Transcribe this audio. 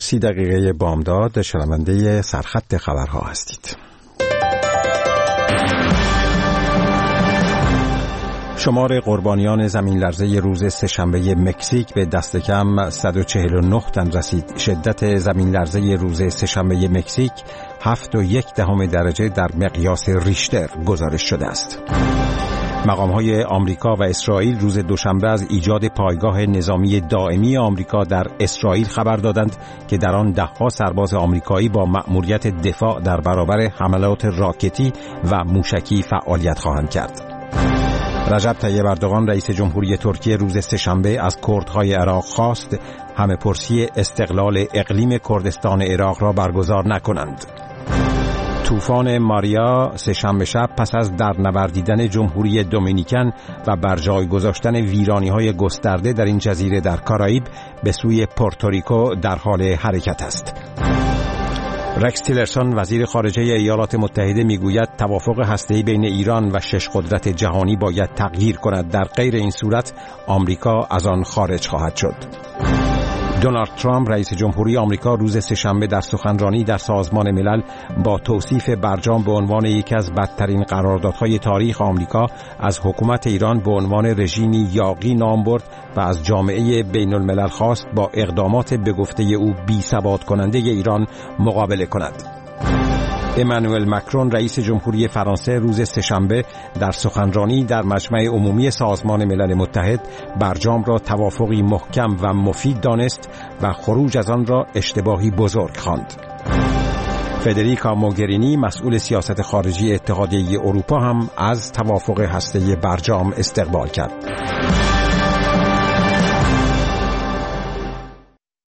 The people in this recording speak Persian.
30 دقیقه بامداد شنونده سرخط خبرها هستید. شمار قربانیان زمین لرزه روز سه‌شنبه مکزیک به دست کم 149 تن رسید. شدت زمین لرزه روز سه‌شنبه مکزیک 7.1 درجه در مقیاس ریشتر گزارش شده است. مقام‌های آمریکا و اسرائیل روز دوشنبه از ایجاد پایگاه نظامی دائمی آمریکا در اسرائیل خبر دادند که در آن ده‌ها سرباز آمریکایی با مأموریت دفاع در برابر حملات راکتی و موشکی فعالیت خواهند کرد. رجب طیب اردوغان رئیس جمهوری ترکیه روز سه‌شنبه از کردهای عراق خواست همه‌پرسی استقلال اقلیم کردستان عراق را برگزار نکنند. طوفان ماریا سه‌شنبه شب پس از درنوردیدن جمهوری دومینیکن و بر جای گذاشتن ویرانی‌های گسترده در این جزیره در کارائیب به سوی پورتوریکو در حال حرکت است. رکس تیلرسون وزیر خارجه ایالات متحده میگوید توافق هسته‌ای بین ایران و 6 قدرت جهانی باید تغییر کند، در غیر این صورت آمریکا از آن خارج خواهد شد. دونالد ترامپ رئیس جمهوری آمریکا روز سه‌شنبه در سخنرانی در سازمان ملل با توصیف برجام به عنوان یکی از بدترین قراردادهای تاریخ آمریکا از حکومت ایران به عنوان رژیمی یاغی نام برد و از جامعه بین الملل خواست با اقدامات به گفته او بی‌ثبات کننده ایران مقابله کند. امانوئل مکرون رئیس جمهوری فرانسه روز سه‌شنبه در سخنرانی در مجمع عمومی سازمان ملل متحد برجام را توافقی محکم و مفید دانست و خروج از آن را اشتباهی بزرگ خواند. فدریکا موگرینی مسئول سیاست خارجی اتحادیه اروپا هم از توافق هسته‌ای برجام استقبال کرد.